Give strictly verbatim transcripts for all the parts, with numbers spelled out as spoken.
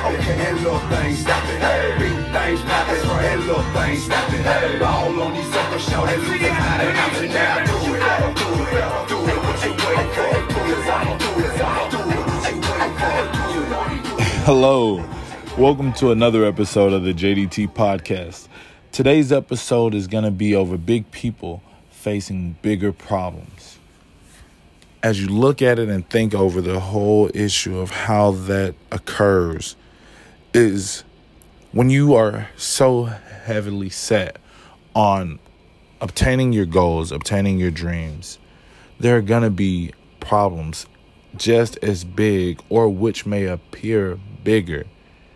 And little things snapping, hey. Big things popping, and little things snapping, hey. Ball on these suckers, shout it, losing out and out and now. Do it, do it, do it, what you waiting for? Do it, do it, do it, what you waiting for? Do it. Hello, welcome to another episode of the J D T Podcast. Today's episode is going to be over big people facing bigger problems. As you look at it and think over the whole issue of how that occurs, is when you are so heavily set on obtaining your goals, obtaining your dreams, there are going to be problems just as big or which may appear bigger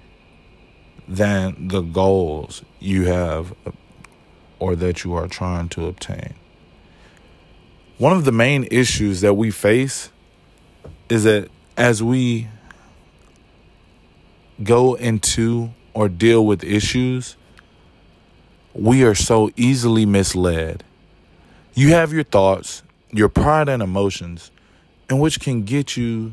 than the goals you have or that you are trying to obtain. One of the main issues that we face is that as we go into or deal with issues, we are so easily misled. You have your thoughts, your pride and emotions, and which can get you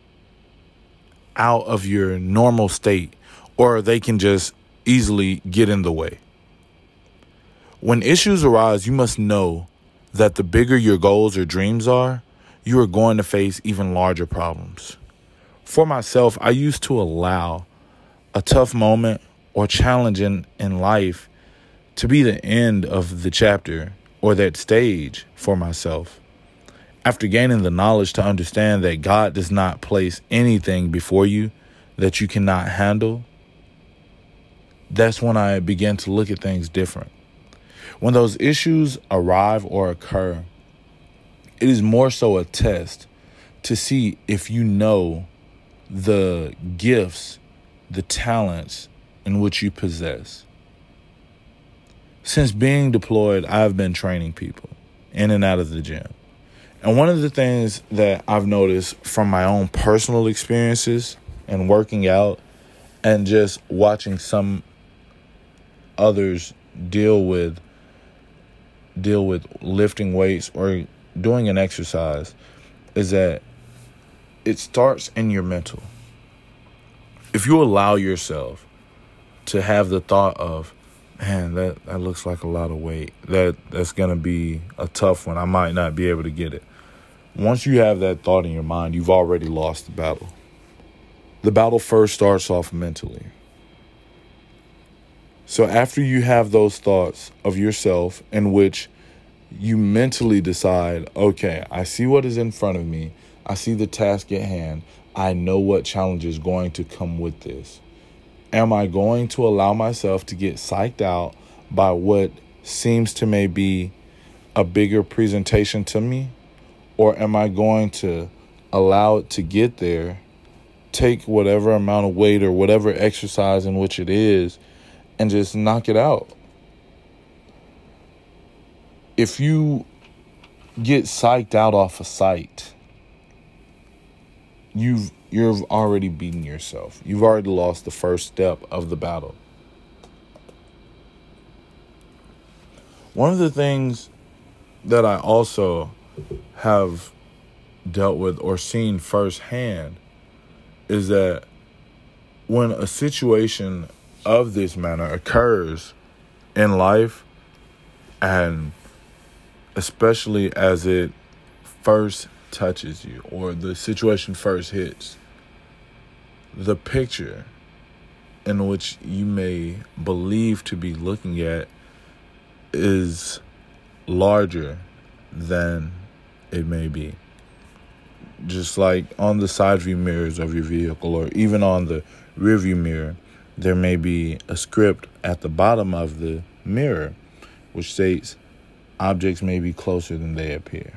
out of your normal state, or they can just easily get in the way. When issues arise, you must know that the bigger your goals or dreams are, you are going to face even larger problems. For myself, I used to allow a tough moment or challenge in, in life to be the end of the chapter or that stage for myself. After gaining the knowledge to understand that God does not place anything before you that you cannot handle, that's when I began to look at things different. When those issues arrive or occur, it is more so a test to see if you know the gifts, the talents in which you possess. Since being deployed, I've been training people in and out of the gym. And one of the things that I've noticed from my own personal experiences and working out and just watching some others deal with deal with lifting weights or doing an exercise is that it starts in your mental. If you allow yourself to have the thought of, man, that, that looks like a lot of weight, that that's going to be a tough one, I might not be able to get it. Once you have that thought in your mind, you've already lost the battle. The battle first starts off mentally. So after you have those thoughts of yourself in which you mentally decide, okay, I see what is in front of me. I see the task at hand. I know what challenge is going to come with this. Am I going to allow myself to get psyched out by what seems to maybe a bigger presentation to me? Or am I going to allow it to get there, take whatever amount of weight or whatever exercise in which it is, and just knock it out? If you get psyched out off a sight, you've you've already beaten yourself. You've already lost the first step of the battle. One of the things that I also have dealt with or seen firsthand is that when a situation of this manner occurs in life, and especially as it first touches you or the situation first hits, the picture in which you may believe to be looking at is larger than it may be. Just like on the side view mirrors of your vehicle or even on the rear view mirror, there may be a script at the bottom of the mirror which states objects may be closer than they appear.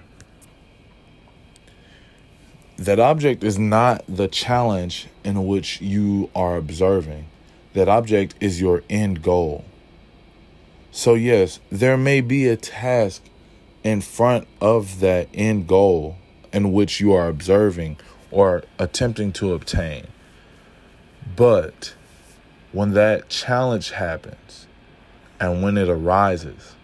That object is not the challenge in which you are observing. That object is your end goal. So yes, there may be a task in front of that end goal in which you are observing or attempting to obtain. But when that challenge happens and when it arises,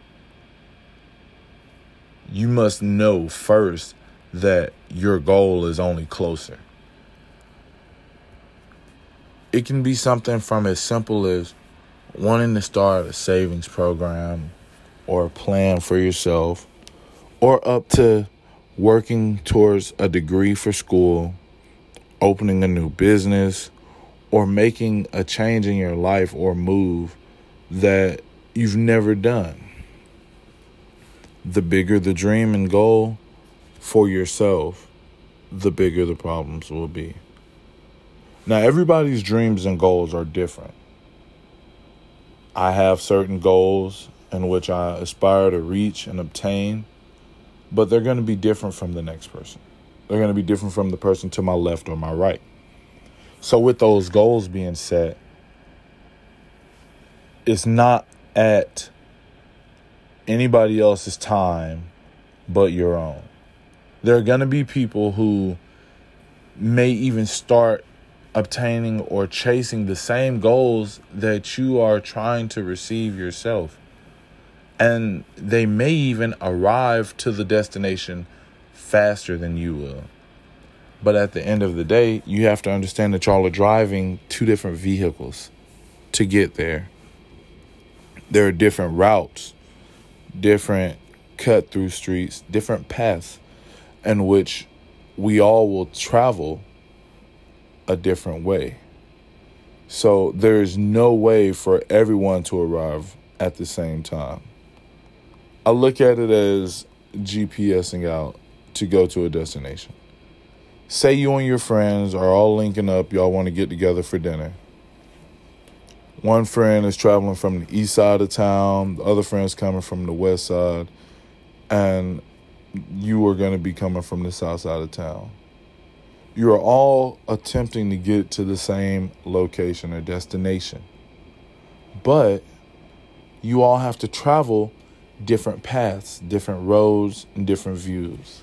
you must know first that your goal is only closer. It can be something from as simple as wanting to start a savings program or a plan for yourself, or up to working towards a degree for school, opening a new business, or making a change in your life or move that you've never done. The bigger the dream and goal for yourself, the bigger the problems will be. Now, everybody's dreams and goals are different. I have certain goals in which I aspire to reach and obtain, but they're going to be different from the next person. They're going to be different from the person to my left or my right. So with those goals being set, it's not at anybody else's time but your own. There are going to be people who may even start obtaining or chasing the same goals that you are trying to receive yourself. And they may even arrive to the destination faster than you will. But at the end of the day, you have to understand that y'all are driving two different vehicles to get there. There are different routes, different cut-through streets, different paths in which we all will travel a different way. So there's no way for everyone to arrive at the same time. I look at it as GPSing out to go to a destination. Say you and your friends are all linking up. Y'all want to get together for dinner. One friend is traveling from the east side of town. The other friend's coming from the west side. And you are going to be coming from the south side of town. You are all attempting to get to the same location or destination. But you all have to travel different paths, different roads, and different views.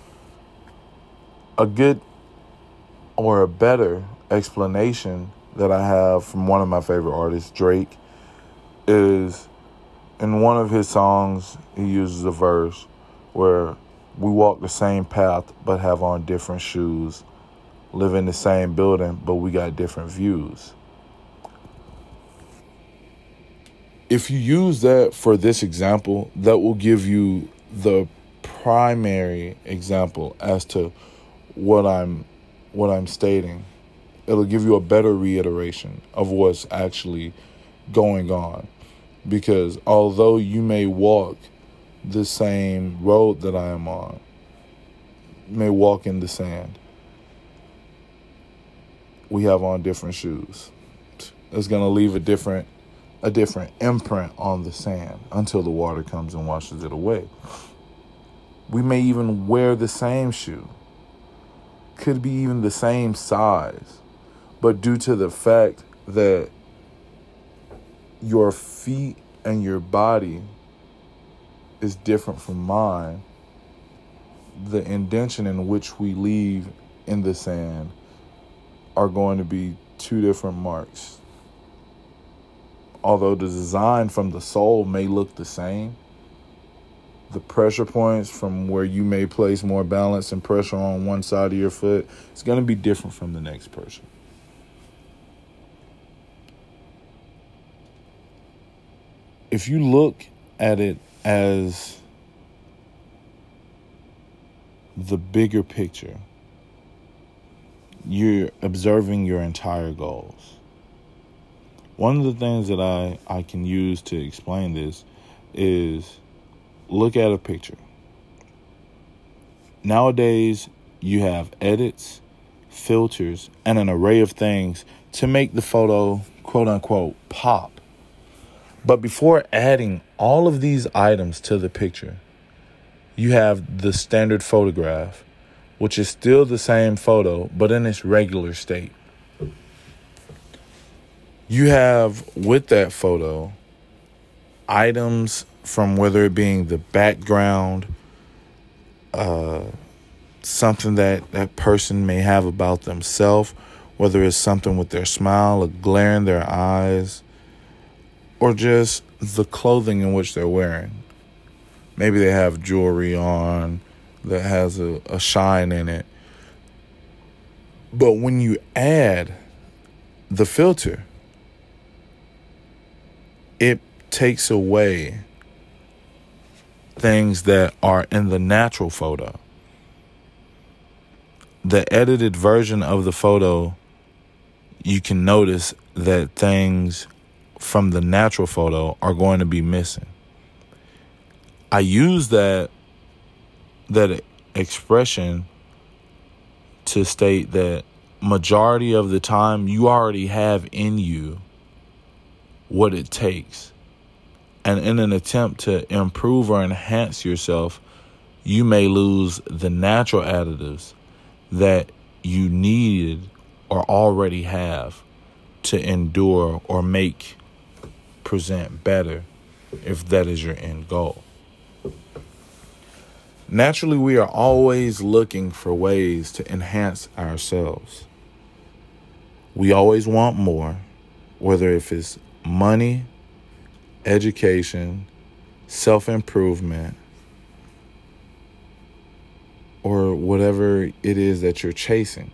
A good or a better explanation that I have from one of my favorite artists, Drake, is in one of his songs, he uses a verse where we walk the same path but have on different shoes, live in the same building but we got different views. If you use that for this example, that will give you the primary example as to what I'm what I'm stating. It'll give you a better reiteration of what's actually going on. Because although you may walk the same road that I am on, may walk in the sand, we have on different shoes. It's going to leave a different a different imprint on the sand until the water comes and washes it away. We may even wear the same shoe. Could be even the same size. But due to the fact that your feet and your body is different from mine, the indentation in which we leave in the sand are going to be two different marks. Although the design from the sole may look the same, the pressure points from where you may place more balance and pressure on one side of your foot is going to be different from the next person. If you look at it as the bigger picture, you're observing your entire goals. One of the things that I, I can use to explain this is look at a picture. Nowadays, you have edits, filters, and an array of things to make the photo, quote unquote, pop. But before adding all of these items to the picture, you have the standard photograph, which is still the same photo, but in its regular state. You have, with that photo, items from whether it being the background, uh, something that that person may have about themselves, whether it's something with their smile, a glare in their eyes, or just the clothing in which they're wearing. Maybe they have jewelry on that has a, a shine in it. But when you add the filter, it takes away things that are in the natural photo. The edited version of the photo, you can notice that things from the natural photo are going to be missing. I use that that expression to state that majority of the time you already have in you what it takes. And in an attempt to improve or enhance yourself, you may lose the natural additives that you needed or already have to endure or make present better, if that is your end goal. Naturally, we are always looking for ways to enhance ourselves. We always want more, whether if it's money, education, self-improvement, or whatever it is that you're chasing.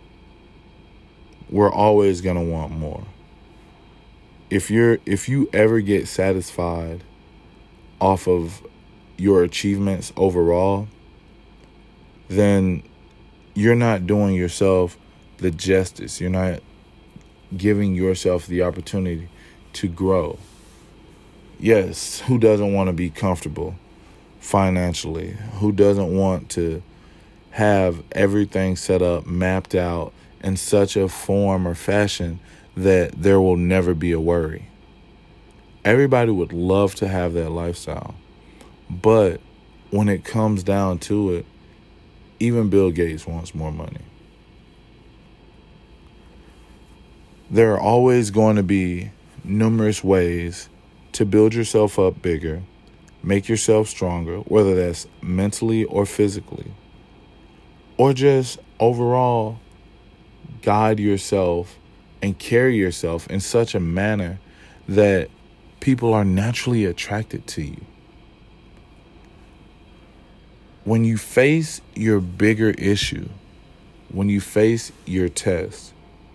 We're always going to want more. If you're if you ever get satisfied off of your achievements overall, then you're not doing yourself the justice. You're not giving yourself the opportunity to grow. Yes, who doesn't want to be comfortable financially? Who doesn't want to have everything set up, mapped out in such a form or fashion that there will never be a worry? Everybody would love to have that lifestyle. But when it comes down to it, even Bill Gates wants more money. There are always going to be numerous ways to build yourself up bigger, make yourself stronger, whether that's mentally or physically, or just overall guide yourself and carry yourself in such a manner that people are naturally attracted to you. When you face your bigger issue, when you face your test,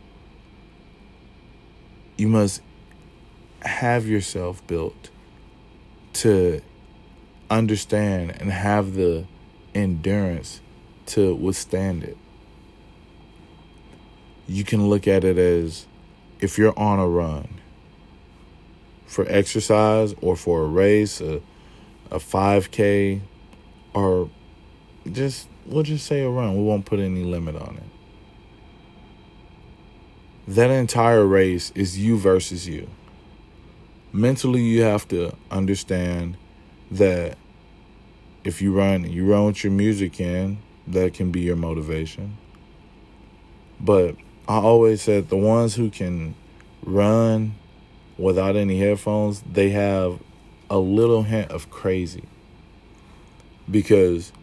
you must have yourself built to understand and have the endurance to withstand it. You can look at it as if you're on a run for exercise or for a race, a, a five K, or just, we'll just say a run. We won't put any limit on it. That entire race is you versus you. Mentally, you have to understand that if you run, you run with your music in, that can be your motivation. But I always said the ones who can run without any headphones, they have a little hint of crazy. Because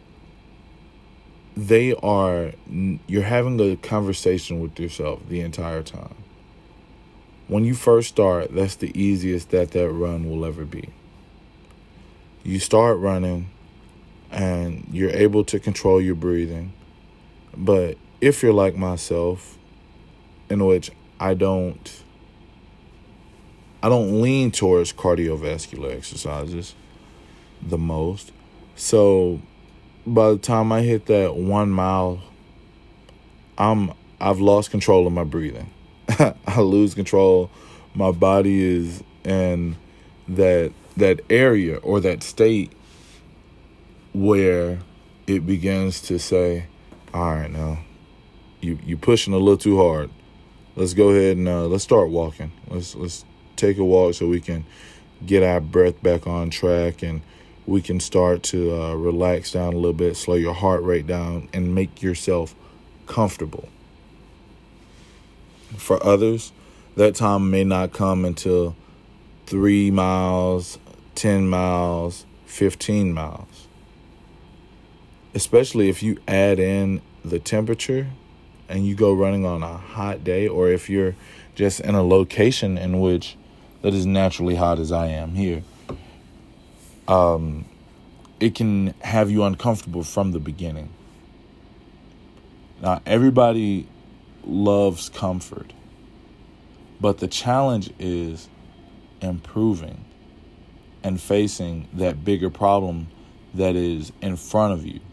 they are, you're having a conversation with yourself the entire time. When you first start, that's the easiest that that run will ever be. You start running and you're able to control your breathing. But if you're like myself, in which I don't, I don't lean towards cardiovascular exercises the most. So by the time I hit that one mile, I'm I've lost control of my breathing. I lose control. My body is in that that area or that state where it begins to say, all right, now you you pushing a little too hard. Let's go ahead and uh, let's start walking. Let's let's take a walk so we can get our breath back on track and we can start to uh, relax down a little bit, slow your heart rate down, and make yourself comfortable. For others, that time may not come until three miles, ten miles, fifteen miles. Especially if you add in the temperature and you go running on a hot day, or if you're just in a location in which that is naturally hot as I am here. Um, it can have you uncomfortable from the beginning. Now, everybody loves comfort. But the challenge is improving and facing that bigger problem that is in front of you.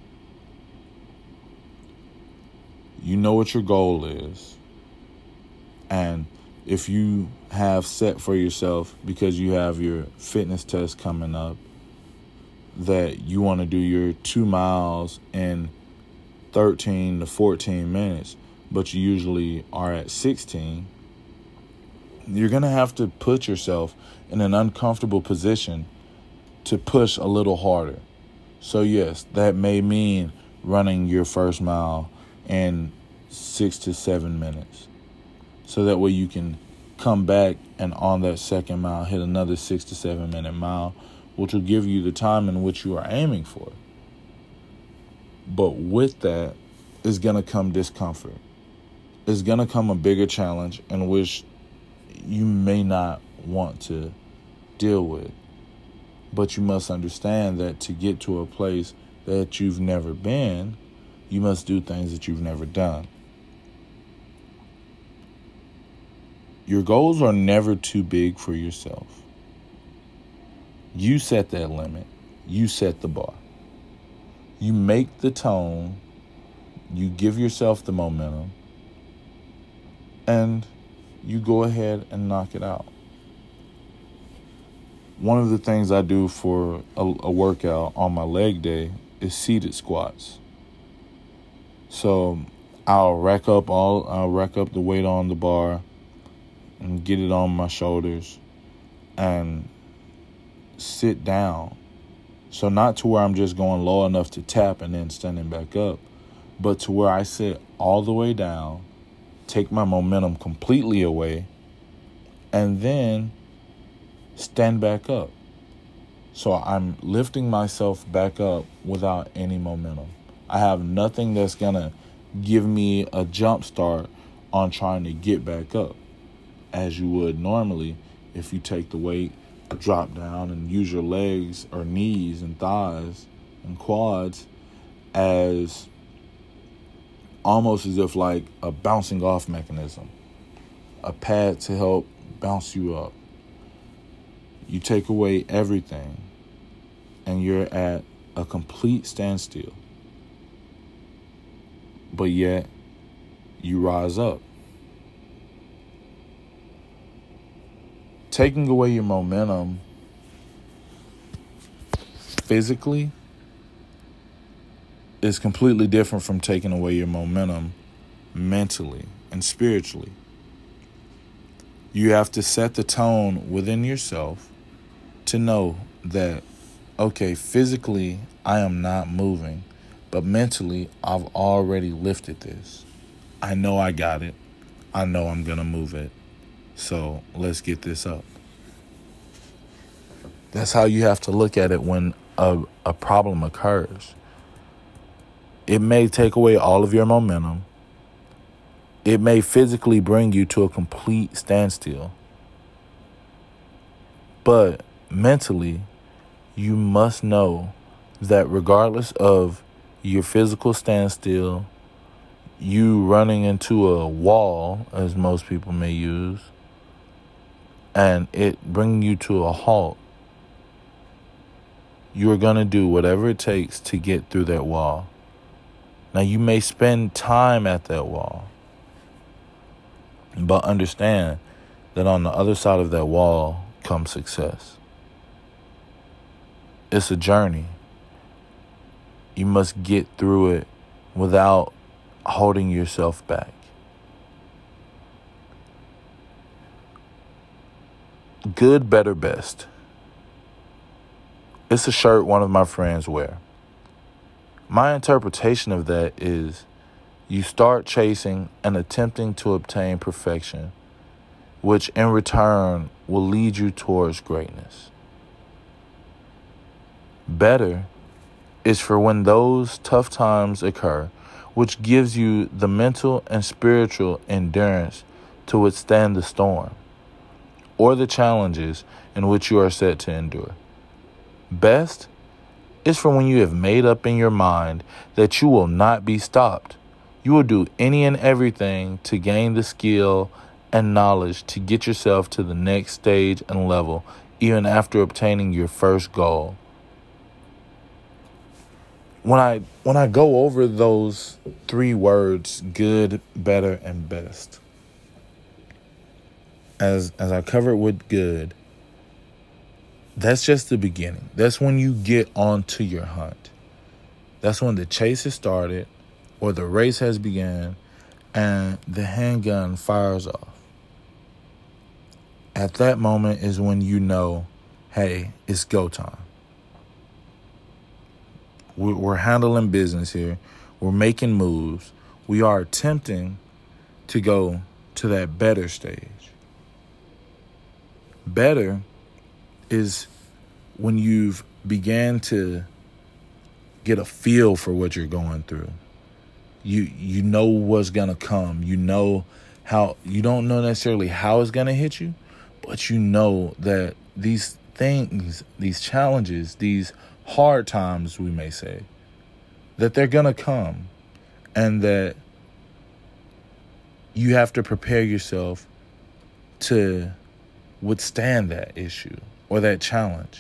You know what your goal is. And if you have set for yourself, because you have your fitness test coming up, that you want to do your two miles in thirteen to fourteen minutes, but you usually are at sixteen, you're going to have to put yourself in an uncomfortable position to push a little harder. So yes, that may mean running your first mile in six to seven minutes. So that way you can come back and on that second mile hit another six to seven minute mile, which will give you the time in which you are aiming for. But with that is going to come discomfort. It's going to come a bigger challenge in which you may not want to deal with. But you must understand that to get to a place that you've never been, you must do things that you've never done. Your goals are never too big for yourself. You set that limit. You set the bar. You make the tone. You give yourself the momentum. And you go ahead and knock it out. One of the things I do for a, a workout on my leg day is seated squats. So I'll rack up all I'll rack up the weight on the bar and get it on my shoulders and sit down. So not to where I'm just going low enough to tap and then standing back up, but to where I sit all the way down, take my momentum completely away, and then stand back up. So I'm lifting myself back up without any momentum. I have nothing that's going to give me a jump start on trying to get back up, as you would normally if you take the weight, drop down, and use your legs or knees and thighs and quads as almost as if like a bouncing off mechanism, a pad to help bounce you up. You take away everything and you're at a complete standstill. But yet you rise up. Taking away your momentum physically is completely different from taking away your momentum mentally and spiritually. You have to set the tone within yourself to know that, okay, physically I am not moving, but mentally I've already lifted this. I know I got it. I know I'm going to move it. So let's get this up. That's how you have to look at it when a, a problem occurs. It may take away all of your momentum. It may physically bring you to a complete standstill. But mentally, you must know that regardless of your physical standstill, you running into a wall, as most people may use, and it bringing you to a halt, you are going to do whatever it takes to get through that wall. Now, you may spend time at that wall, but understand that on the other side of that wall comes success. It's a journey. You must get through it without holding yourself back. Good, better, best. It's a shirt one of my friends wear. My interpretation of that is you start chasing and attempting to obtain perfection, which in return will lead you towards greatness. Better is for when those tough times occur, which gives you the mental and spiritual endurance to withstand the storm or the challenges in which you are set to endure. Best is for when you have made up in your mind that you will not be stopped. You will do any and everything to gain the skill and knowledge to get yourself to the next stage and level, even after obtaining your first goal. When I when I go over those three words, good, better, and best, as as I covered with good, that's just the beginning. That's when you get onto your hunt. That's when the chase has started, or the race has begun, and the handgun fires off. At that moment is when you know, hey, it's go time. We're handling business here. We're making moves. We are attempting to go to that better stage. Better is when you've began to get a feel for what you're going through. You you know what's going to come. You know how, you don't know necessarily how it's going to hit you, but you know that these things, these challenges, these hard times, we may say, that they're going to come, and that you have to prepare yourself to withstand that issue or that challenge.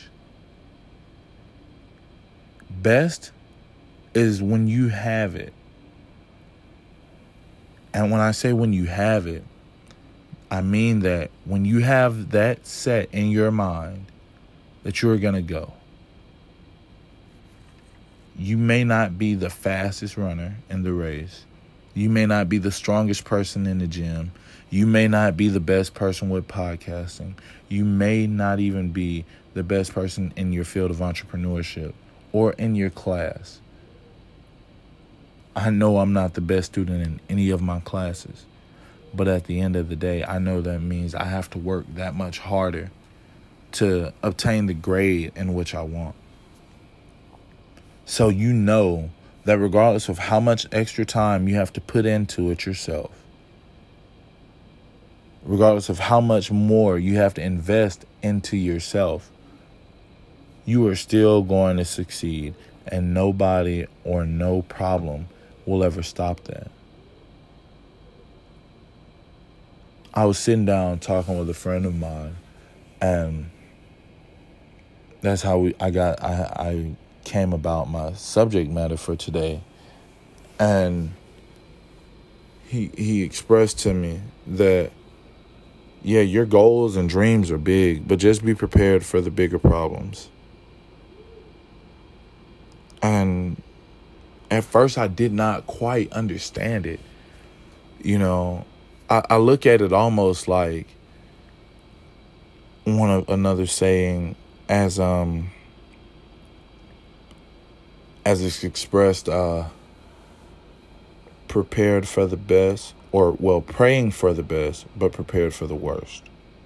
Best is when you have it. And when I say when you have it, I mean that when you have that set in your mind that you're going to go. You may not be the fastest runner in the race. You may not be the strongest person in the gym. You may not be the best person with podcasting. You may not even be the best person in your field of entrepreneurship or in your class. I know I'm not the best student in any of my classes, but at the end of the day, I know that means I have to work that much harder to obtain the grade in which I want. So you know that regardless of how much extra time you have to put into it yourself, regardless of how much more you have to invest into yourself, you are still going to succeed, and nobody or no problem will ever stop that. I was sitting down talking with a friend of mine, and that's how we I got I I came about my subject matter for today. And he he expressed to me that, yeah, your goals and dreams are big, but just be prepared for the bigger problems. And at first I did not quite understand it. You know, I, I look at it almost like one of another saying as um as it's expressed, uh, prepared for the best, or, well, praying for the best, but prepared for the worst.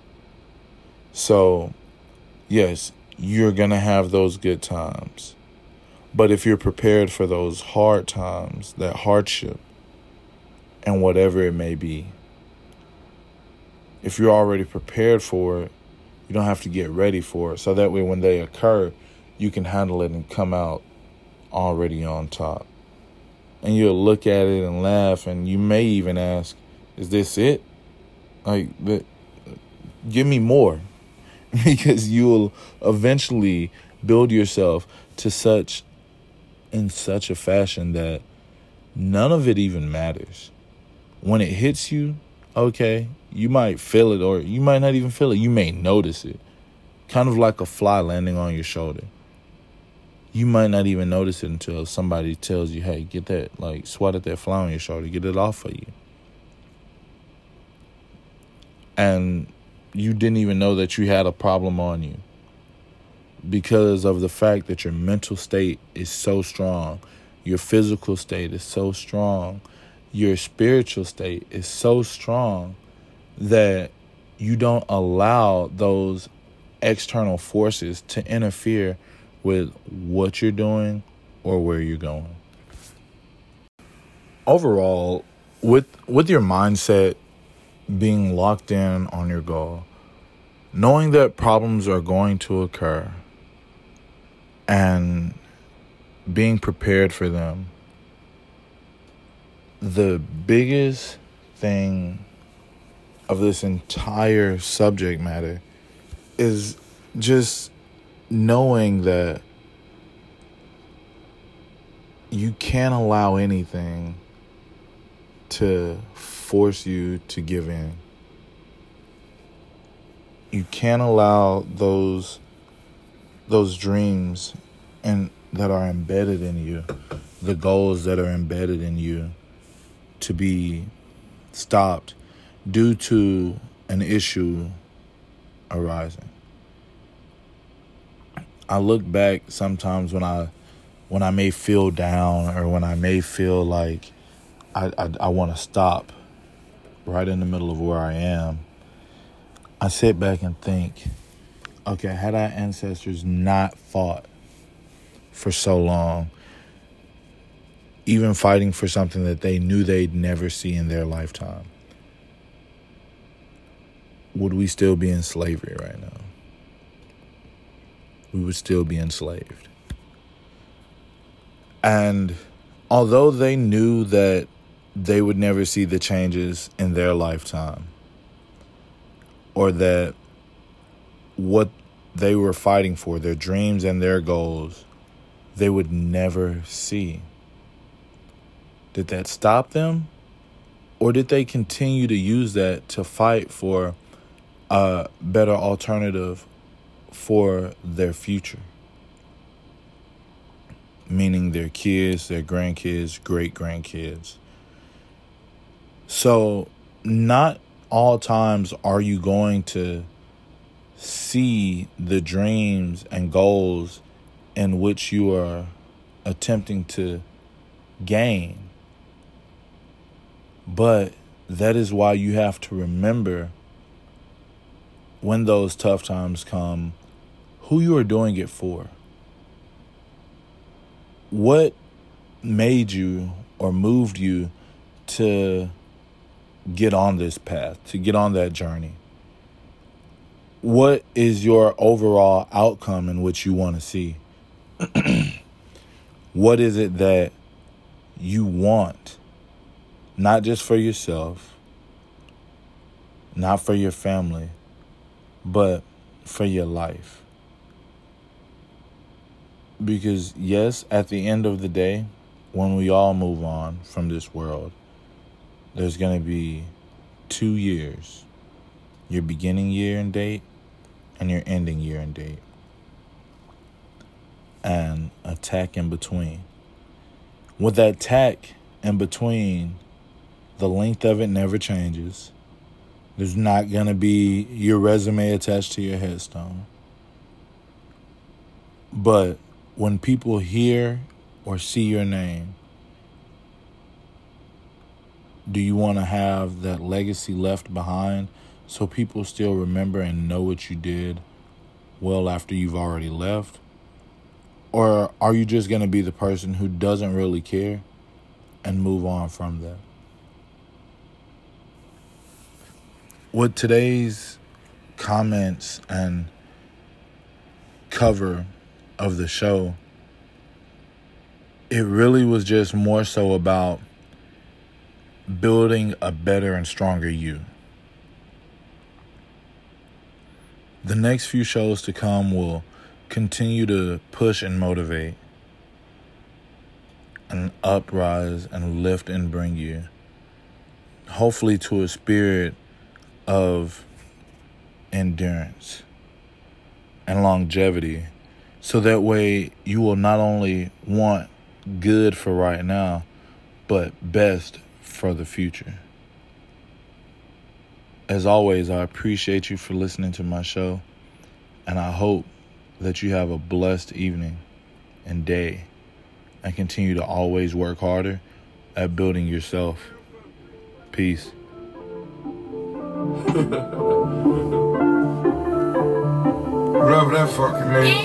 So, yes, you're going to have those good times. But if you're prepared for those hard times, that hardship, and whatever it may be, if you're already prepared for it, you don't have to get ready for it. So that way when they occur, you can handle it and come out already on top. And you'll look at it and laugh, and you may even ask, is this it? Like, but give me more. Because you'll eventually build yourself to such, in such a fashion that none of it even matters. When it hits you, okay, you might feel it, or you might not even feel it. You may notice it. Kind of like a fly landing on your shoulder. You might not even notice it until somebody tells you, hey, get that, like, swat at that fly on your shoulder, get it off of you. And you didn't even know that you had a problem on you because of the fact that your mental state is so strong, your physical state is so strong, your spiritual state is so strong that you don't allow those external forces to interfere with what you're doing or where you're going. Overall, with with your mindset being locked in on your goal, knowing that problems are going to occur and being prepared for them, the biggest thing of this entire subject matter is just knowing that you can't allow anything to force you to give in. You can't allow those those dreams and that are embedded in you, the goals that are embedded in you, to be stopped due to an issue arising. I look back sometimes when I when I may feel down or when I may feel like I, I, I want to stop right in the middle of where I am. I sit back and think, okay, had our ancestors not fought for so long, even fighting for something that they knew they'd never see in their lifetime, would we still be in slavery right now? We would still be enslaved. And although they knew that they would never see the changes in their lifetime, or that what they were fighting for, their dreams and their goals, they would never see, did that stop them? Or did they continue to use that to fight for a better alternative for their future? Meaning their kids, their grandkids, great-grandkids. So not all times are you going to see the dreams and goals in which you are attempting to gain. But that is why you have to remember, when those tough times come, who you are doing it for. What made you or moved you to get on this path, to get on that journey? What is your overall outcome in which you want to see? What is it that you want? Not just for yourself, not for your family, but for your life. Because yes, at the end of the day, when we all move on from this world, there's going to be two years. Your beginning year and date and your ending year and date. And a tack in between. With that tack in between, the length of it never changes. There's not going to be your resume attached to your headstone. But when people hear or see your name, do you want to have that legacy left behind so people still remember and know what you did well after you've already left? Or are you just going to be the person who doesn't really care and move on from that? With today's comments and cover of the show, it really was just more so about building a better and stronger you. The next few shows to come will continue to push and motivate and uprise and lift and bring you, hopefully, to a spirit of endurance and longevity, so that way you will not only want good for right now, but best for the future. As always, I appreciate you for listening to my show, and I hope that you have a blessed evening and day, and continue to always work harder at building yourself. Peace. Whatever that fucking means.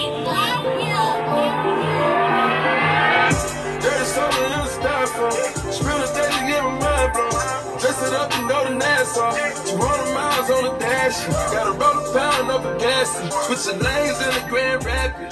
There's something in the styrofoam. Spill the day to get my mind blown. Dress it up and go to Nassau. two hundred miles on the dash. Gotta roll a pound up a gas. Switch the lanes in the Grand Rapids.